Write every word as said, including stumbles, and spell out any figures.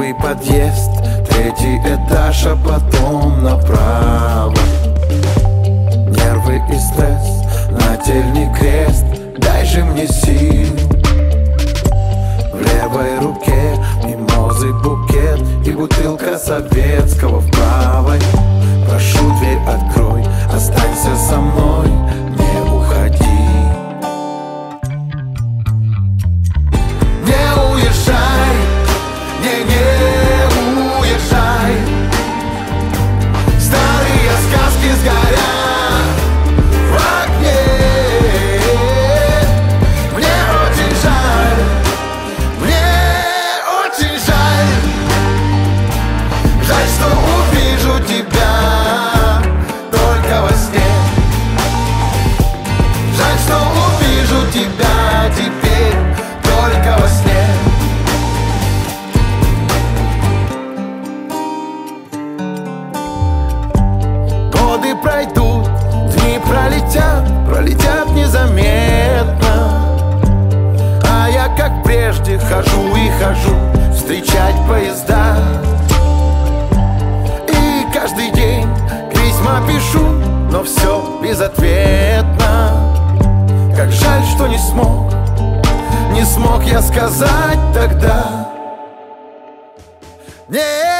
Первый подъезд, третий этаж, а потом направо. Нервы и стресс, нательный крест, дай же мне сил. В левой руке мимозы букет и бутылка советского в правой. Прошу, дверь открой, останься со мной, не уходи. Не уезжай, не, не уезжай. Старые сказки сгорят в огне. Мне очень жаль, мне очень жаль. Жаль, что увижу тебя только во сне. Жаль, что увижу тебя теперь только во сне. Годы пройдут, дни пролетят, пролетят незаметно. А я, как прежде, хожу и хожу встречать поезда. И каждый день письма пишу, но все безответно. Как жаль, что не смог, не смог я сказать тогда. Не